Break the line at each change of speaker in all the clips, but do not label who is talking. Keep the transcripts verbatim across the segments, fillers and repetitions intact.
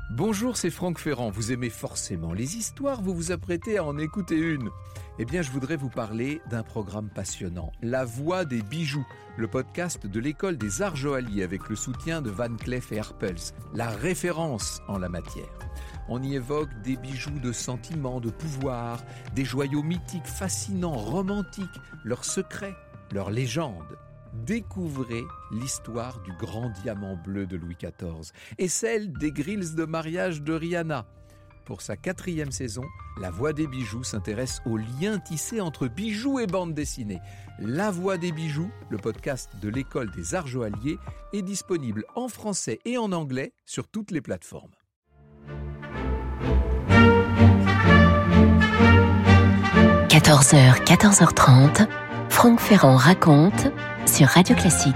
Bonjour, c'est Franck Ferrand. Vous aimez forcément les histoires, vous vous apprêtez à en écouter une. Eh bien, je voudrais vous parler d'un programme passionnant, La Voix des bijoux, le podcast de l'École des Arts Joailliers avec le soutien de Van Cleef et Arpels, la référence en la matière. On y évoque des bijoux de sentiment, de pouvoir, des joyaux mythiques, fascinants, romantiques, leurs secrets, leurs légendes. Découvrez l'histoire du grand diamant bleu de Louis quatorze et celle des grilles de mariage de Rihanna. Pour sa quatrième saison, La Voix des bijoux s'intéresse aux liens tissés entre bijoux et bande dessinée. La Voix des bijoux, le podcast de l'École des Arts Joailliers, est disponible en français et en anglais sur toutes les plateformes.
quatorze heures, quatorze heures trente, Franck Ferrand raconte sur Radio Classique.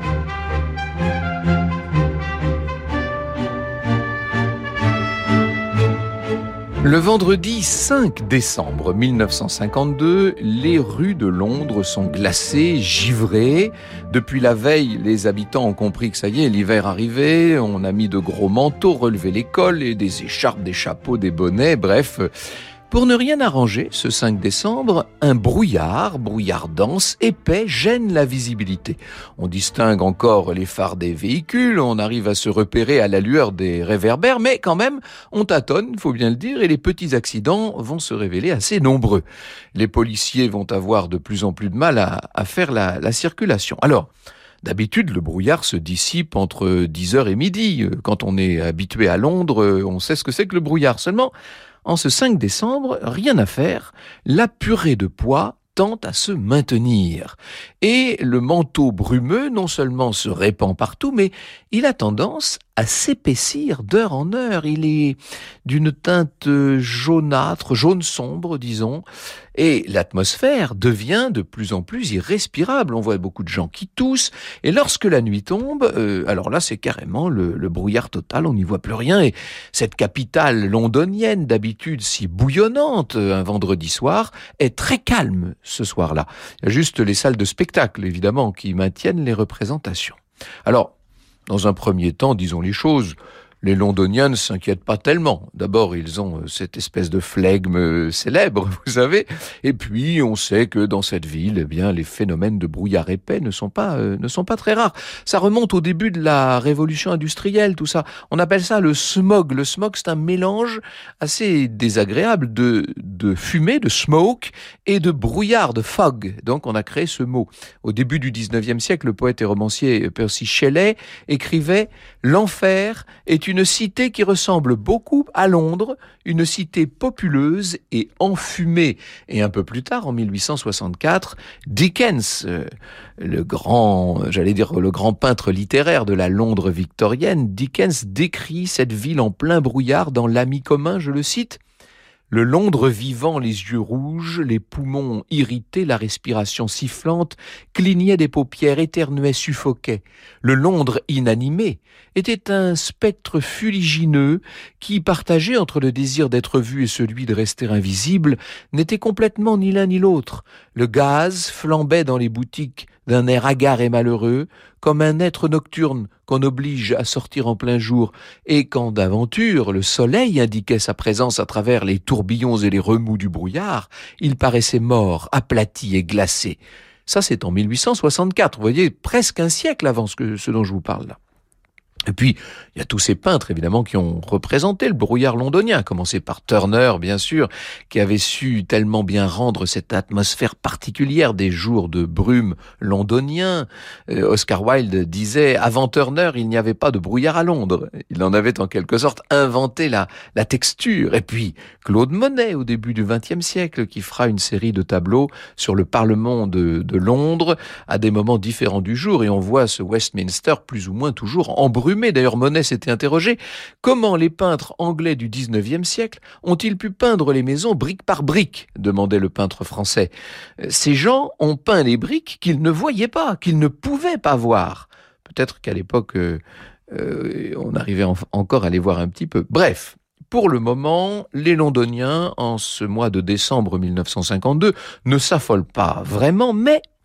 Le vendredi cinq décembre mille neuf cent cinquante-deux, les rues de Londres sont glacées, givrées. Depuis la veille, les habitants ont compris que ça y est, l'hiver arrivait. On a mis de gros manteaux, relevé les cols et des écharpes, des chapeaux, des bonnets, bref. Pour ne rien arranger, ce cinq décembre, un brouillard, brouillard dense, épais, gêne la visibilité. On distingue encore les phares des véhicules, on arrive à se repérer à la lueur des réverbères, mais quand même, on tâtonne, faut bien le dire, et les petits accidents vont se révéler assez nombreux. Les policiers vont avoir de plus en plus de mal à, à faire la, la circulation. Alors, d'habitude, le brouillard se dissipe entre dix heures et midi. Quand on est habitué à Londres, on sait ce que c'est que le brouillard. Seulement, en ce cinq décembre, rien à faire, la purée de pois tente à se maintenir. Et le manteau brumeux non seulement se répand partout, mais il a tendance à s'épaissir d'heure en heure. Il est d'une teinte jaunâtre, jaune sombre, disons, et l'atmosphère devient de plus en plus irrespirable. On voit beaucoup de gens qui toussent, et lorsque la nuit tombe, euh, alors là c'est carrément le, le brouillard total, on n'y voit plus rien, et cette capitale londonienne, d'habitude si bouillonnante un vendredi soir, est très calme ce soir-là. Il y a juste les salles de spectacle, évidemment, qui maintiennent les représentations. Alors, dans un premier temps, disons les choses, les Londoniens ne s'inquiètent pas tellement. D'abord, ils ont cette espèce de flegme célèbre, vous savez. Et puis, on sait que dans cette ville, eh bien, les phénomènes de brouillard épais ne sont pas, euh, ne sont pas très rares. Ça remonte au début de la révolution industrielle, tout ça. On appelle ça le smog. Le smog, c'est un mélange assez désagréable de, de fumée, de smoke, et de brouillard, de fog. Donc, on a créé ce mot. Au début du dix-neuvième siècle, le poète et romancier Percy Shelley écrivait « L'enfer est une cité qui ressemble beaucoup à Londres, une cité populeuse et enfumée. » Et un peu plus tard, en mille huit cent soixante-quatre, Dickens, euh, le grand, j'allais dire le grand peintre littéraire de la Londres victorienne, Dickens décrit cette ville en plein brouillard dans L'Ami commun, je le cite. Le Londres vivant, les yeux rouges, les poumons irrités, la respiration sifflante, clignait des paupières, éternuait, suffoquait. Le Londres inanimé était un spectre fuligineux qui, partagé entre le désir d'être vu et celui de rester invisible, n'était complètement ni l'un ni l'autre. Le gaz flambait dans les boutiques d'un air hagard et malheureux, comme un être nocturne qu'on oblige à sortir en plein jour, et quand d'aventure le soleil indiquait sa présence à travers les tourbillons et les remous du brouillard, il paraissait mort, aplati et glacé. Ça, c'est en mille huit cent soixante-quatre, vous voyez, presque un siècle avant ce, que, ce dont je vous parle là. Et puis, il y a tous ces peintres, évidemment, qui ont représenté le brouillard londonien, à commencer par Turner, bien sûr, qui avait su tellement bien rendre cette atmosphère particulière des jours de brume londoniens. Euh, Oscar Wilde disait, avant Turner, il n'y avait pas de brouillard à Londres. Il en avait en quelque sorte inventé la, la texture. Et puis, Claude Monet, au début du vingtième siècle, qui fera une série de tableaux sur le Parlement de, de Londres, à des moments différents du jour, et on voit ce Westminster plus ou moins toujours embrumé. D'ailleurs, Monet s'était interrogé, comment les peintres anglais du dix-neuvième siècle ont-ils pu peindre les maisons brique par brique, demandait le peintre français. Ces gens ont peint les briques qu'ils ne voyaient pas, qu'ils ne pouvaient pas voir. Peut-être qu'à l'époque, euh, euh, on arrivait en- encore à les voir un petit peu. Bref. Pour le moment, les Londoniens, en ce mois de décembre mille neuf cent cinquante-deux, ne s'affolent pas vraiment, mais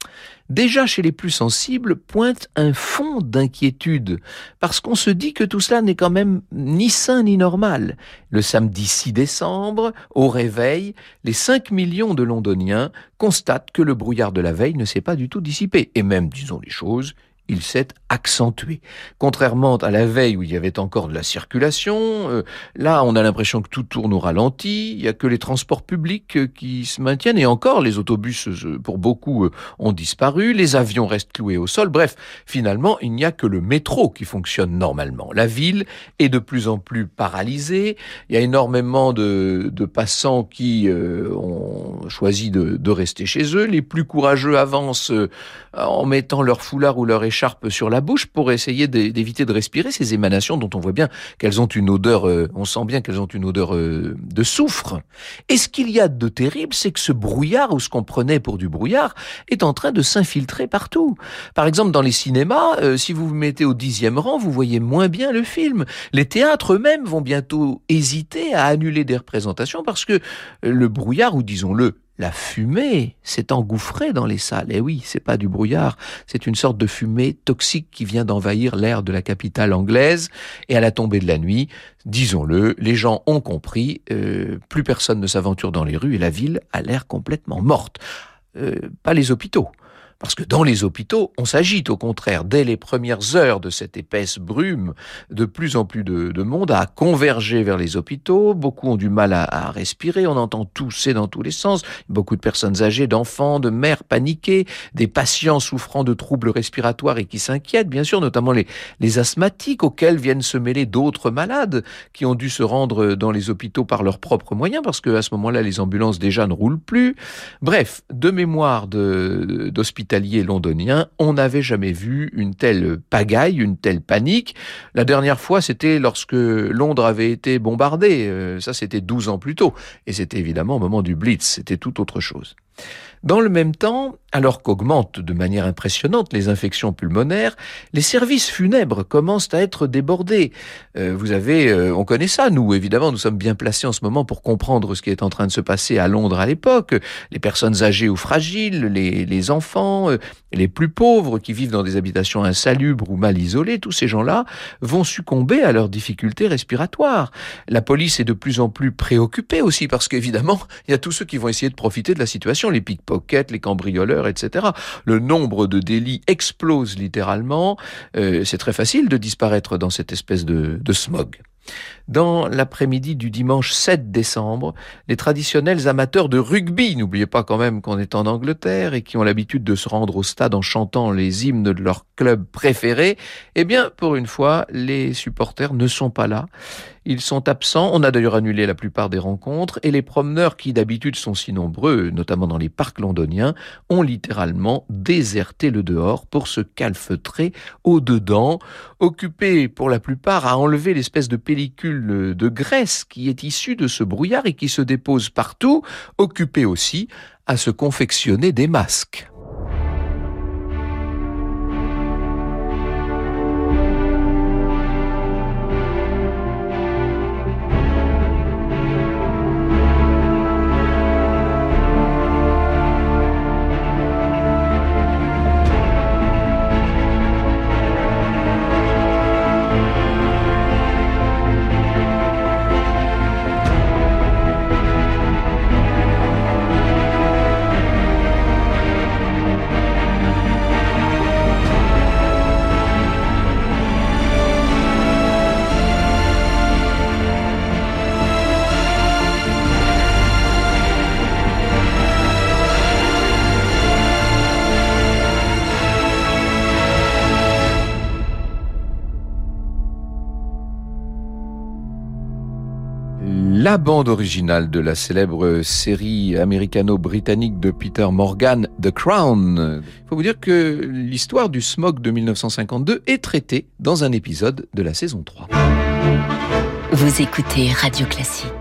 déjà chez les plus sensibles, pointe un fond d'inquiétude, parce qu'on se dit que tout cela n'est quand même ni sain ni normal. Le samedi six décembre, au réveil, les cinq millions de Londoniens constatent que le brouillard de la veille ne s'est pas du tout dissipé, et même, disons les choses, il s'est accentué. Contrairement à la veille où il y avait encore de la circulation, euh, là on a l'impression que tout tourne au ralenti, il n'y a que les transports publics euh, qui se maintiennent, et encore les autobus euh, pour beaucoup euh, ont disparu, les avions restent cloués au sol, bref, finalement il n'y a que le métro qui fonctionne normalement. La ville est de plus en plus paralysée, il y a énormément de, de passants qui euh, ont choisi de, de rester chez eux, les plus courageux avancent euh, en mettant leur foulard ou leur écharpe sur la bouche pour essayer d'éviter de respirer ces émanations dont on voit bien qu'elles ont une odeur, euh, on sent bien qu'elles ont une odeur euh, de soufre. Et ce qu'il y a de terrible, c'est que ce brouillard, ou ce qu'on prenait pour du brouillard, est en train de s'infiltrer partout. Par exemple, dans les cinémas, euh, si vous vous mettez au dixième rang, vous voyez moins bien le film. Les théâtres eux-mêmes vont bientôt hésiter à annuler des représentations parce que le brouillard, ou disons-le, la fumée s'est engouffrée dans les salles. Et oui, c'est pas du brouillard, c'est une sorte de fumée toxique qui vient d'envahir l'air de la capitale anglaise. Et à la tombée de la nuit, disons-le, les gens ont compris, euh, plus personne ne s'aventure dans les rues et la ville a l'air complètement morte. Euh, pas les hôpitaux. Parce que dans les hôpitaux, on s'agite au contraire. Dès les premières heures de cette épaisse brume, de plus en plus de, de monde a convergé vers les hôpitaux. Beaucoup ont du mal à, à respirer. On entend tousser dans tous les sens. Beaucoup de personnes âgées, d'enfants, de mères paniquées, des patients souffrant de troubles respiratoires et qui s'inquiètent, bien sûr, notamment les, les asthmatiques auxquels viennent se mêler d'autres malades qui ont dû se rendre dans les hôpitaux par leurs propres moyens parce qu'à ce moment-là, les ambulances déjà ne roulent plus. Bref, de mémoire de, d'hospitaliers londoniens, on n'avait jamais vu une telle pagaille, une telle panique. La dernière fois, c'était lorsque Londres avait été bombardée. Euh, ça, c'était douze ans plus tôt. Et c'était évidemment au moment du Blitz. C'était tout autre chose. Dans le même temps, alors qu'augmentent de manière impressionnante les infections pulmonaires, les services funèbres commencent à être débordés. Euh, vous avez, euh, on connaît ça, nous, évidemment, nous sommes bien placés en ce moment pour comprendre ce qui est en train de se passer à Londres à l'époque. Les personnes âgées ou fragiles, les, les enfants, euh, les plus pauvres qui vivent dans des habitations insalubres ou mal isolées, tous ces gens-là vont succomber à leurs difficultés respiratoires. La police est de plus en plus préoccupée aussi parce qu'évidemment, il y a tous ceux qui vont essayer de profiter de la situation, les pickpockets, les cambrioleurs, et cetera. Le nombre de délits explose littéralement. Euh, c'est très facile de disparaître dans cette espèce de, de smog. Dans l'après-midi du dimanche sept décembre, les traditionnels amateurs de rugby, n'oubliez pas quand même qu'on est en Angleterre et qui ont l'habitude de se rendre au stade en chantant les hymnes de leur club préféré, eh bien, pour une fois, les supporters ne sont pas là. Ils sont absents, on a d'ailleurs annulé la plupart des rencontres, et les promeneurs qui d'habitude sont si nombreux, notamment dans les parcs londoniens, ont littéralement déserté le dehors pour se calfeutrer au dedans, occupés pour la plupart à enlever l'espèce de pellicule de graisse qui est issue de ce brouillard et qui se dépose partout, occupés aussi à se confectionner des masques. La bande originale de la célèbre série américano-britannique de Peter Morgan, The Crown. Il faut vous dire que l'histoire du smog de mille neuf cent cinquante-deux est traitée dans un épisode de la saison trois.
Vous écoutez Radio Classique.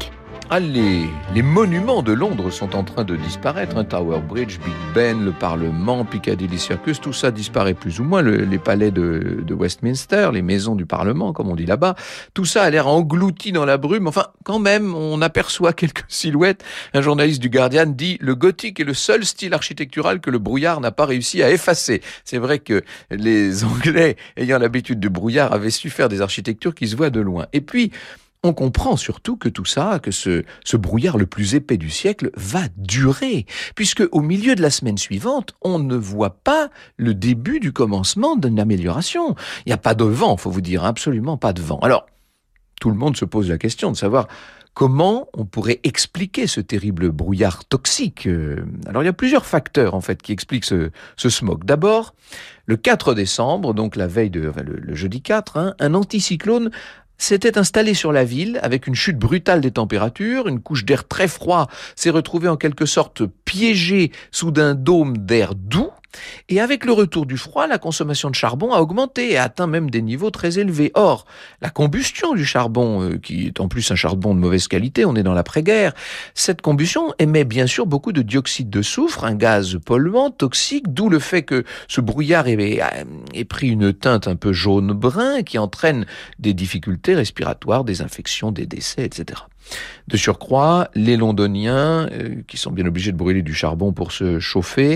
Ah, les, les monuments de Londres sont en train de disparaître. Hein. Tower Bridge, Big Ben, le Parlement, Piccadilly Circus, tout ça disparaît plus ou moins. Le, les palais de, de Westminster, les maisons du Parlement, comme on dit là-bas, tout ça a l'air englouti dans la brume. Enfin, quand même, on aperçoit quelques silhouettes. Un journaliste du Guardian dit « Le gothique est le seul style architectural que le brouillard n'a pas réussi à effacer ». C'est vrai que les Anglais, ayant l'habitude du brouillard, avaient su faire des architectures qui se voient de loin. Et puis, on comprend surtout que tout ça, que ce, ce brouillard le plus épais du siècle va durer, puisque au milieu de la semaine suivante, on ne voit pas le début du commencement d'une amélioration. Il n'y a pas de vent, faut vous dire, absolument pas de vent. Alors, tout le monde se pose la question de savoir comment on pourrait expliquer ce terrible brouillard toxique. Alors, il y a plusieurs facteurs, en fait, qui expliquent ce, ce smog. D'abord, le quatre décembre, donc la veille de, enfin, le, le jeudi quatre, hein, un anticyclone s'était installé sur la ville avec une chute brutale des températures, une couche d'air très froid s'est retrouvée en quelque sorte piégée sous un dôme d'air doux. Et avec le retour du froid, la consommation de charbon a augmenté et a atteint même des niveaux très élevés. Or, la combustion du charbon, euh, qui est en plus un charbon de mauvaise qualité, on est dans l'après-guerre, cette combustion émet bien sûr beaucoup de dioxyde de soufre, un gaz polluant, toxique, d'où le fait que ce brouillard ait, ait pris une teinte un peu jaune-brun qui entraîne des difficultés respiratoires, des infections, des décès, et cetera. De surcroît, les Londoniens, euh, qui sont bien obligés de brûler du charbon pour se chauffer,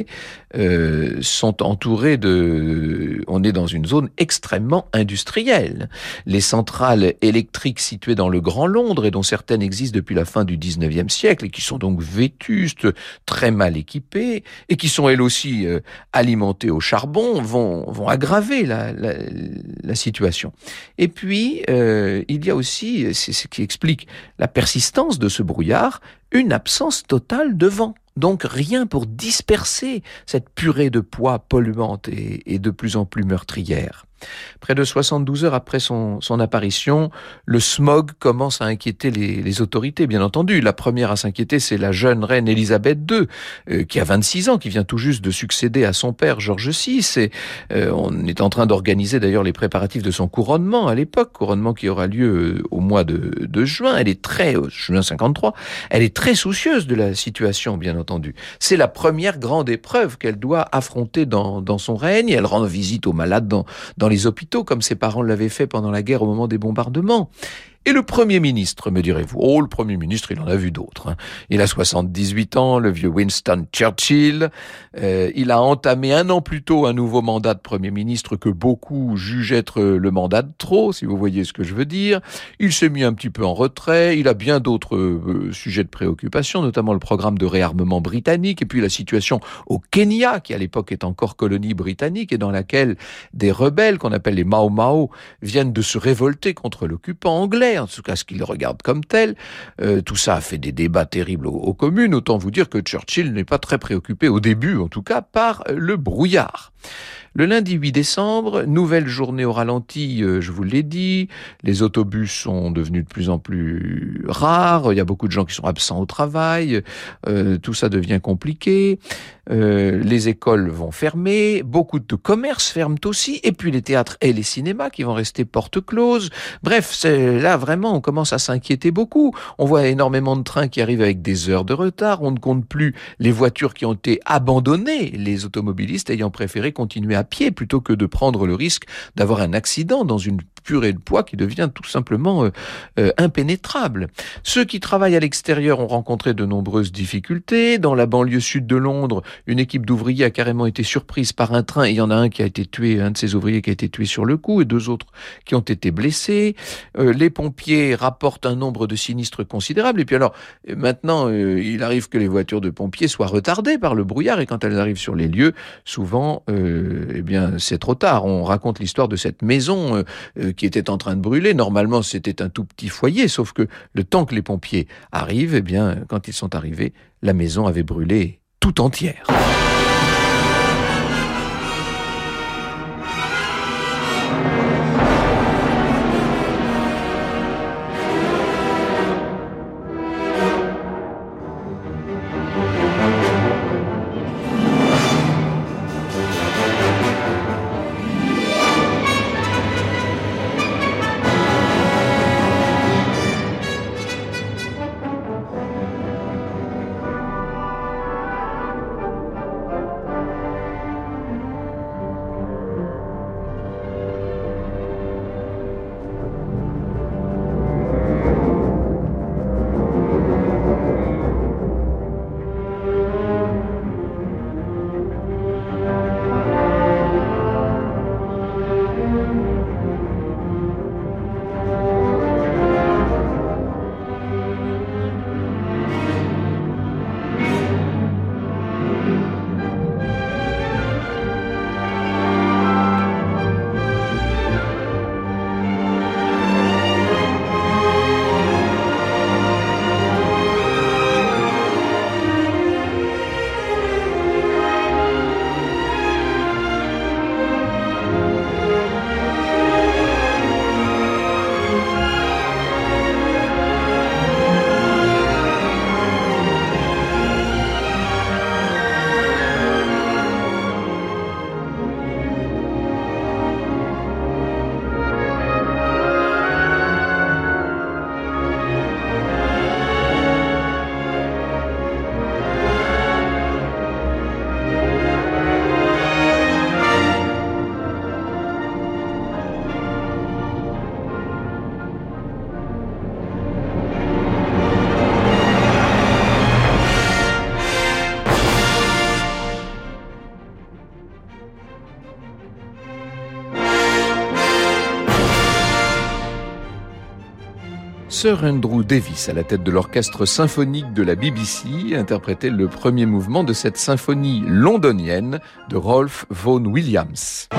euh, sont entourés de... On est dans une zone extrêmement industrielle. Les centrales électriques situées dans le Grand Londres, et dont certaines existent depuis la fin du dix-neuvième siècle, et qui sont donc vétustes, très mal équipées, et qui sont elles aussi euh, alimentées au charbon, vont, vont aggraver la, la, la situation. Et puis, euh, il y a aussi, c'est ce qui explique la persistance de ce brouillard, une absence totale de vent. Donc rien pour disperser cette purée de poids polluante et, et de plus en plus meurtrière. Près de soixante-douze heures après son, son apparition, le smog commence à inquiéter les, les autorités, bien entendu. La première à s'inquiéter, c'est la jeune reine Élisabeth deux, euh, qui a vingt-six ans, qui vient tout juste de succéder à son père George six. Et euh, on est en train d'organiser d'ailleurs les préparatifs de son couronnement à l'époque, couronnement qui aura lieu au mois de, de juin. Elle est très, euh, juin cinquante-trois, elle est très soucieuse de la situation, bien entendu. C'est la première grande épreuve qu'elle doit affronter dans, dans son règne. Elle rend visite aux malades dans, dans les hôpitaux, comme ses parents l'avaient fait pendant la guerre au moment des bombardements. Et le Premier ministre, me direz-vous, oh, le Premier ministre, il en a vu d'autres. Hein. Il a soixante-dix-huit ans, le vieux Winston Churchill. Euh, il a entamé un an plus tôt un nouveau mandat de Premier ministre que beaucoup jugent être le mandat de trop, si vous voyez ce que je veux dire. Il s'est mis un petit peu en retrait. Il a bien d'autres euh, sujets de préoccupation, notamment le programme de réarmement britannique et puis la situation au Kenya, qui à l'époque est encore colonie britannique et dans laquelle des rebelles, qu'on appelle les Mau Mau, viennent de se révolter contre l'occupant anglais, en tout cas ce qu'il regarde comme tel. Euh, tout ça a fait des débats terribles aux, aux communes. Autant vous dire que Churchill n'est pas très préoccupé, au début en tout cas, par le brouillard. Le lundi huit décembre, nouvelle journée au ralenti, euh, je vous l'ai dit, les autobus sont devenus de plus en plus rares, il y a beaucoup de gens qui sont absents au travail, euh, tout ça devient compliqué, euh, les écoles vont fermer, beaucoup de commerces ferment aussi, et puis les théâtres et les cinémas qui vont rester porte close. Bref, c'est, là vraiment on commence à s'inquiéter beaucoup, on voit énormément de trains qui arrivent avec des heures de retard, on ne compte plus les voitures qui ont été abandonnées, les automobilistes ayant préféré continuer à pied plutôt que de prendre le risque d'avoir un accident dans une purée de poids qui devient tout simplement euh, euh, impénétrable. Ceux qui travaillent à l'extérieur ont rencontré de nombreuses difficultés. Dans la banlieue sud de Londres, une équipe d'ouvriers a carrément été surprise par un train et il y en a un qui a été tué, un de ces ouvriers qui a été tué sur le coup et deux autres qui ont été blessés. Euh, les pompiers rapportent un nombre de sinistres considérable et puis alors maintenant euh, il arrive que les voitures de pompiers soient retardées par le brouillard et quand elles arrivent sur les lieux, souvent euh, eh bien c'est trop tard. On raconte l'histoire de cette maison euh, euh, qui était en train de brûler. Normalement, c'était un tout petit foyer, sauf que le temps que les pompiers arrivent, eh bien, quand ils sont arrivés, la maison avait brûlé tout entière. Sir Andrew Davis, à la tête de l'orchestre symphonique de la B B C, interprétait le premier mouvement de cette symphonie londonienne de Rolf Vaughan Williams.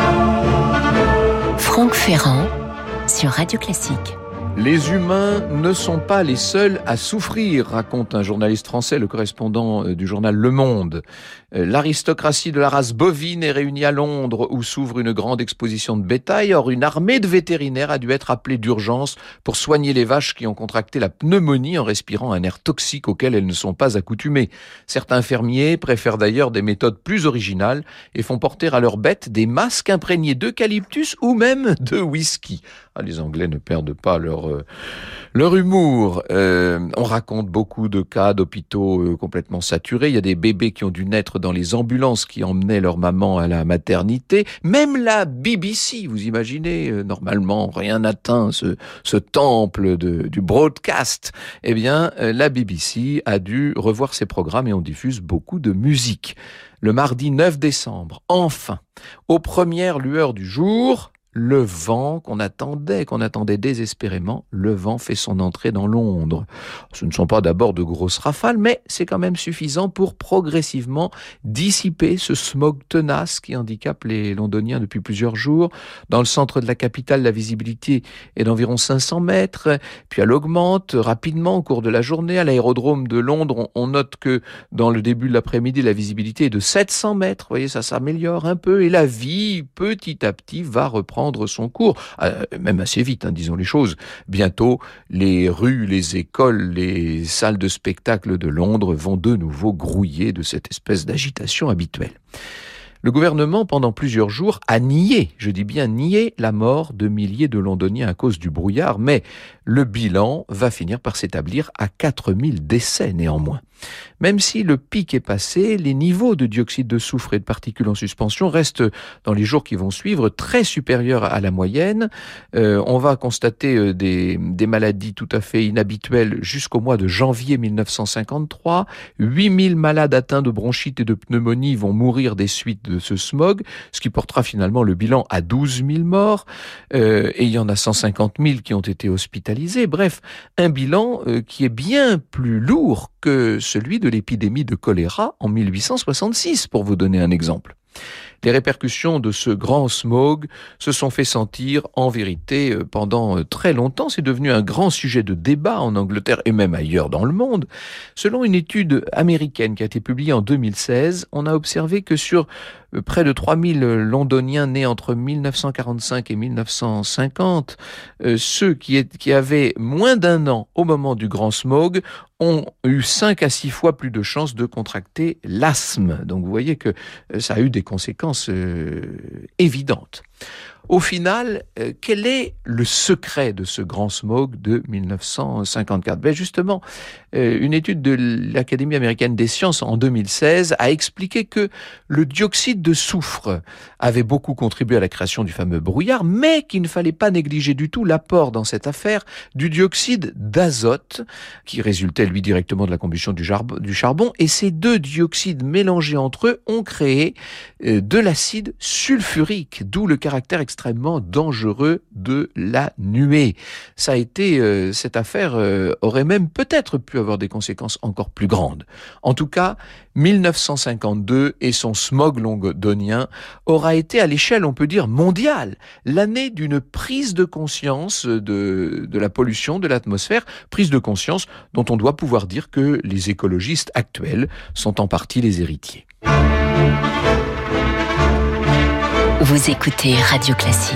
Franck Ferrand sur Radio Classique.
Les humains ne sont pas les seuls à souffrir, raconte un journaliste français, le correspondant du journal Le Monde. L'aristocratie de la race bovine est réunie à Londres où s'ouvre une grande exposition de bétail. Or, une armée de vétérinaires a dû être appelée d'urgence pour soigner les vaches qui ont contracté la pneumonie en respirant un air toxique auquel elles ne sont pas accoutumées. Certains fermiers préfèrent d'ailleurs des méthodes plus originales et font porter à leurs bêtes des masques imprégnés d'eucalyptus ou même de whisky. Ah, les Anglais ne perdent pas leur, euh, leur humour. Euh, on raconte beaucoup de cas d'hôpitaux euh, complètement saturés. Il y a des bébés qui ont dû naître dans les ambulances qui emmenaient leur maman à la maternité. Même la B B C, vous imaginez, euh, normalement rien n'atteint ce, ce temple de, du broadcast. Eh bien, euh, la B B C a dû revoir ses programmes et on diffuse beaucoup de musique. Le mardi neuf décembre, enfin, aux premières lueurs du jour, le vent qu'on attendait, qu'on attendait désespérément, le vent fait son entrée dans Londres. Ce ne sont pas d'abord de grosses rafales, mais c'est quand même suffisant pour progressivement dissiper ce smog tenace qui handicape les Londoniens depuis plusieurs jours. Dans le centre de la capitale, la visibilité est d'environ cinq cents mètres, puis elle augmente rapidement au cours de la journée. À l'aérodrome de Londres, on note que dans le début de l'après-midi, la visibilité est de sept cents mètres. Vous voyez, ça s'améliore un peu et la vie, petit à petit, va reprendre son cours, euh, même assez vite, hein, disons les choses. Bientôt, les rues, les écoles, les salles de spectacle de Londres vont de nouveau grouiller de cette espèce d'agitation habituelle. Le gouvernement, pendant plusieurs jours, a nié, je dis bien nié, la mort de milliers de Londoniens à cause du brouillard, mais le bilan va finir par s'établir à quatre mille décès néanmoins. Même si le pic est passé, les niveaux de dioxyde de soufre et de particules en suspension restent, dans les jours qui vont suivre, très supérieurs à la moyenne. Euh, on va constater euh, des, des maladies tout à fait inhabituelles jusqu'au mois de janvier mille neuf cent cinquante-trois. huit mille malades atteints de bronchite et de pneumonie vont mourir des suites de ce smog, ce qui portera finalement le bilan à douze mille morts. Euh, et il y en a cent cinquante mille qui ont été hospitalisés. Bref, un bilan euh, qui est bien plus lourd que celui de l'épidémie de choléra en mille huit cent soixante-six, pour vous donner un exemple. Les répercussions de ce grand smog se sont fait sentir en vérité pendant très longtemps. C'est devenu un grand sujet de débat en Angleterre et même ailleurs dans le monde. Selon une étude américaine qui a été publiée en deux mille seize, on a observé que sur près de trois mille Londoniens nés entre mille neuf cent quarante-cinq et mille neuf cent cinquante, euh, ceux qui, est, qui avaient moins d'un an au moment du grand smog ont eu cinq à six fois plus de chances de contracter l'asthme. Donc vous voyez que ça a eu des conséquences euh, évidentes. Au final, euh, quel est le secret de ce grand smog de mille neuf cent cinquante-quatre ? Ben justement, euh, une étude de l'Académie américaine des sciences en deux mille seize a expliqué que le dioxyde de soufre avait beaucoup contribué à la création du fameux brouillard, mais qu'il ne fallait pas négliger du tout l'apport dans cette affaire du dioxyde d'azote, qui résultait lui directement de la combustion du, jar- du charbon, et ces deux dioxydes mélangés entre eux ont créé euh, de l'acide sulfurique, d'où le caractère extrêmement dangereux de la nuée. Ça a été, euh, cette affaire euh, aurait même peut-être pu avoir des conséquences encore plus grandes. En tout cas, mille neuf cent cinquante-deux et son smog londonien aura été à l'échelle, on peut dire, mondiale, l'année d'une prise de conscience de, de la pollution de l'atmosphère, prise de conscience dont on doit pouvoir dire que les écologistes actuels sont en partie les héritiers.
Vous écoutez Radio Classique.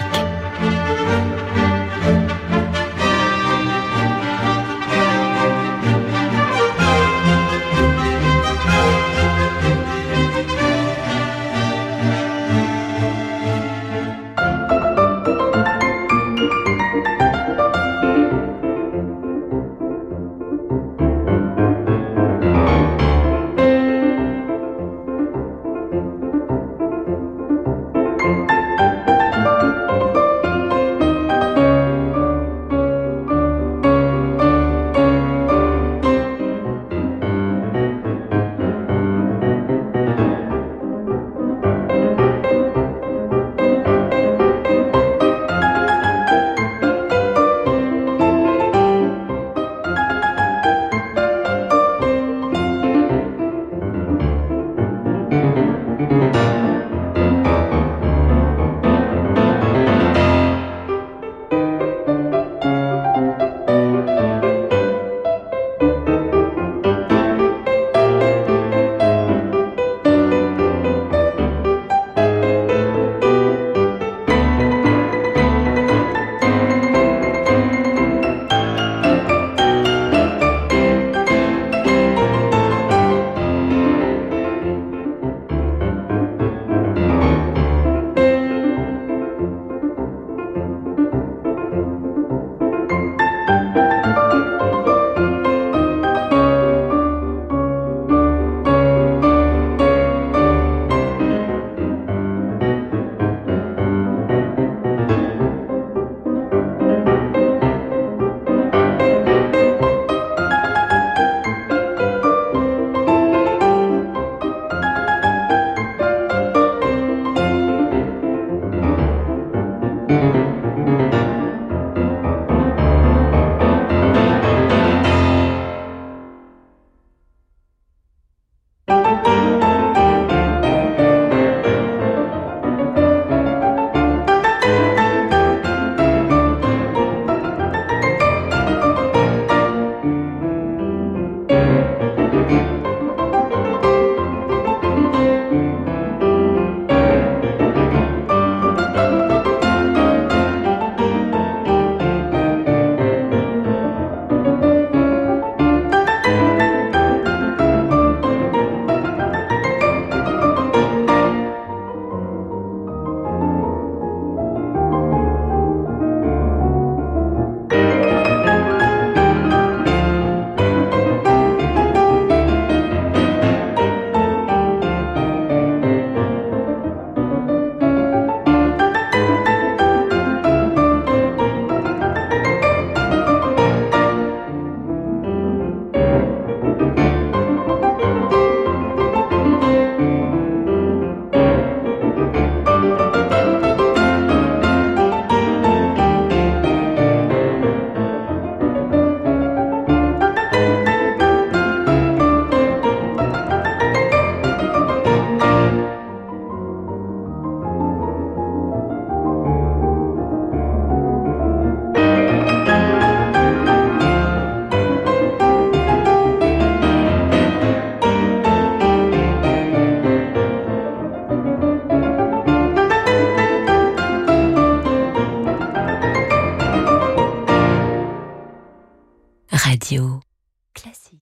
Radio Classique.